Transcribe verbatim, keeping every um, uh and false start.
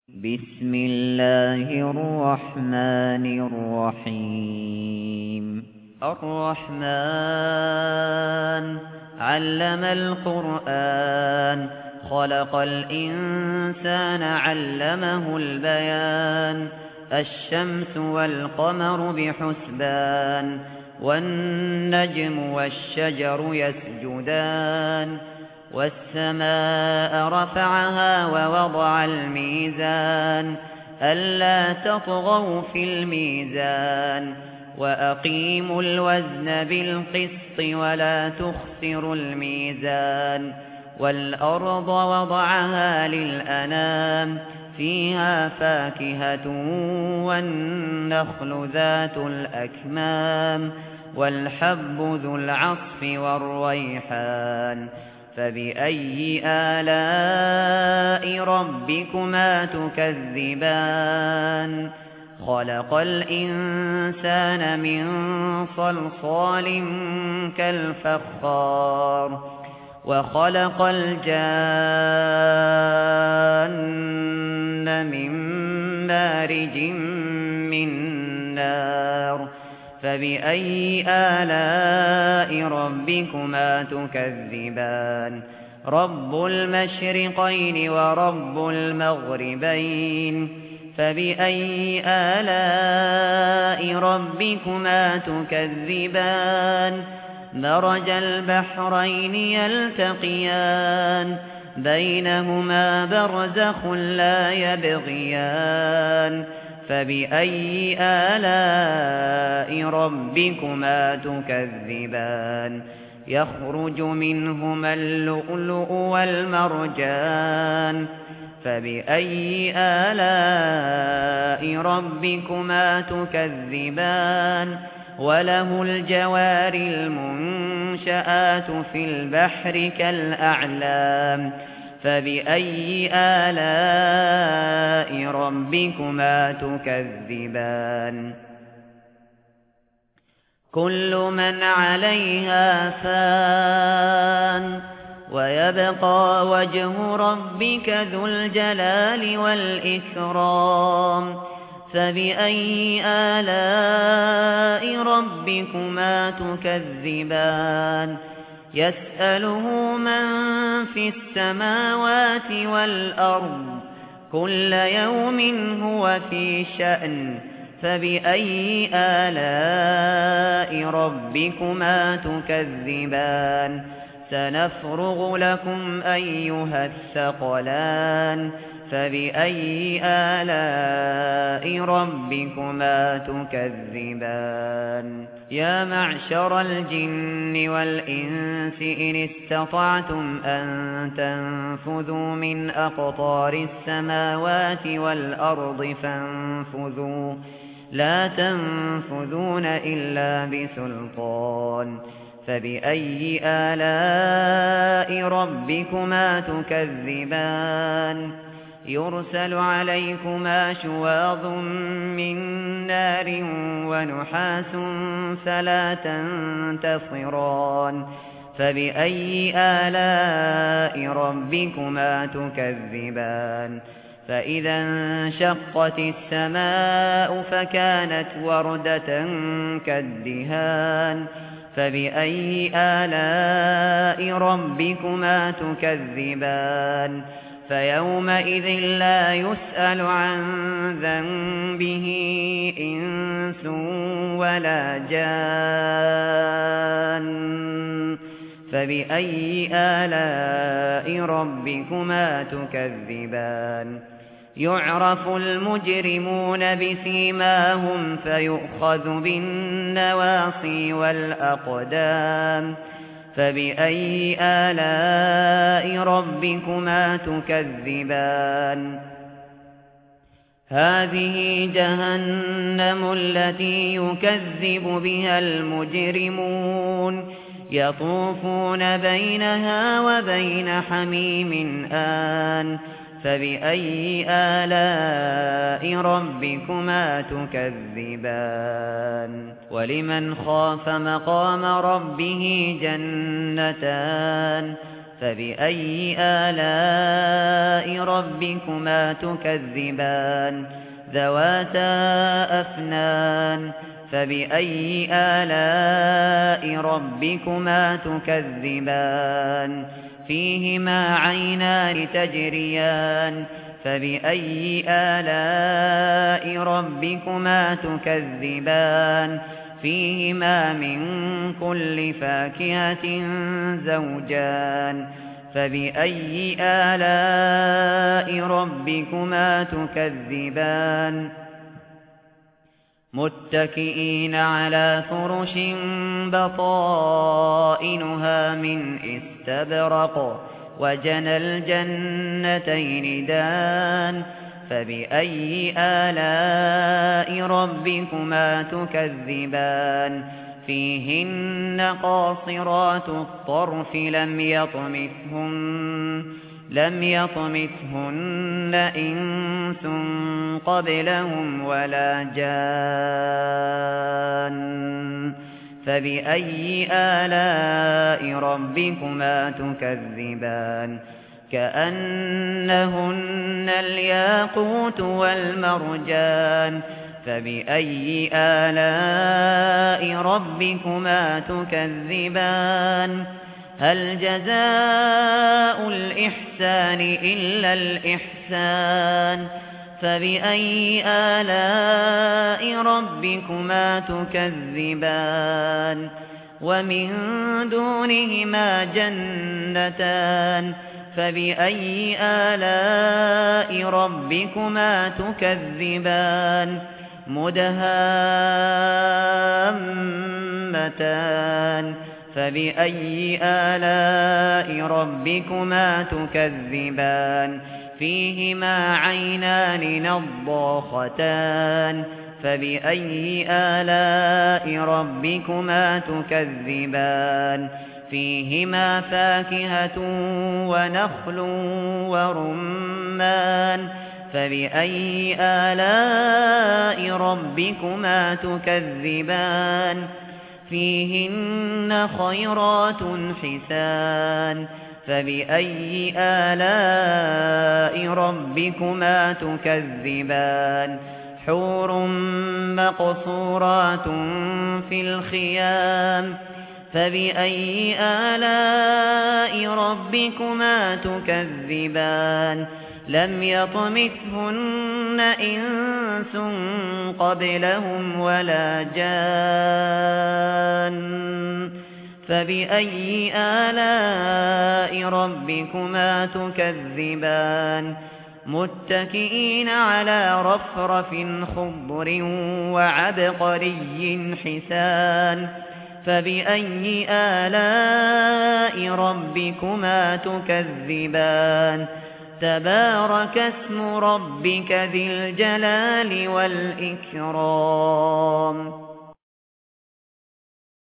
بسم الله الرحمن الرحيم الرحمن علم القرآن خلق الإنسان علمه البيان الشمس والقمر بحسبان والنجم والشجر يسجدان والسماء رفعها ووضع الميزان ألا تطغوا في الميزان وأقيموا الوزن بالقسط ولا تخسروا الميزان والأرض وضعها للأنام فيها فاكهة والنخل ذات الأكمام والحب ذو العصف والريحان فبأي آلاء ربكما تكذبان خلق الإنسان من صلصال كالفخار وخلق الجان من مارج من نار فبأي آلاء ربكما تكذبان رب المشرقين ورب المغربين فبأي آلاء ربكما تكذبان مرج البحرين يلتقيان بينهما برزخ لا يبغيان فبأي آلاء ربكما تكذبان يخرج منهما اللؤلؤ والمرجان فبأي آلاء ربكما تكذبان وله الجوار المنشآت في البحر كالأعلام فبأي آلاء ربكما تكذبان كل من عليها فان ويبقى وجه ربك ذو الجلال والإكرام فبأي آلاء ربكما تكذبان يسأله من في السماوات والأرض كل يوم هو في شأن فبأي آلاء ربكما تكذبان سنفرغ لكم أيها الثقلان فبأي آلاء ربكما تكذبان يا معشر الجن والإنس إن استطعتم أن تنفذوا من أقطار السماوات والأرض فانفذوا لا تنفذون إلا بسلطان فبأي آلاء ربكما تكذبان يرسل عليكما شواظ من نار ونحاس فلا تنتصران فبأي آلاء ربكما تكذبان فإذا انشقت السماء فكانت وردة كالدهان فبأي آلاء ربكما تكذبان فيومئذ لا يسأل عن ذنبه إنس ولا جان فبأي آلاء ربكما تكذبان يعرف المجرمون بسيماهم فيؤخذ بالنواصي والأقدام فبأي آلاء ربكما تكذبان هذه جهنم التي يكذب بها المجرمون يطوفون بينها وبين حميم آن فبأي آلاء ربكما تكذبان ولمن خاف مقام ربه جنتان فبأي آلاء ربكما تكذبان ذواتا أفنان فبأي آلاء ربكما تكذبان فيهما عينان تجريان فبأي آلاء ربكما تكذبان فيهما من كل فاكهة زوجان فبأي آلاء ربكما تكذبان متكئين على فرش بطائنها من استبرق وجنى الجنتين دان فبأي آلاء ربكما تكذبان فيهن قاصرات الطرف لم يطمثهن لم يطمثهن إنس قبلهم ولا جان فبأي آلاء ربكما تكذبان كأنهن الياقوت والمرجان فبأي آلاء ربكما تكذبان هل جزاء الإحسان إلا الإحسان فبأي آلاء ربكما تكذبان ومن دونهما جنتان فبأي آلاء ربكما تكذبان مدهامتان فبأي آلاء ربكما تكذبان فيهما عينان نضاختان فبأي آلاء ربكما تكذبان فيهما فاكهة ونخل ورمان فبأي آلاء ربكما تكذبان فيهن خيرات حسان فبأي آلاء ربكما تكذبان حور مقصورات في الخيام فبأي آلاء ربكما تكذبان لم يطمثهن إنس قبلهم ولا جان فبأي آلاء ربكما تكذبان متكئين على رفرف خضر وعبقري حسان فبأي آلاء ربكما تكذبان تبارك اسم ربك ذي الجلال والإكرام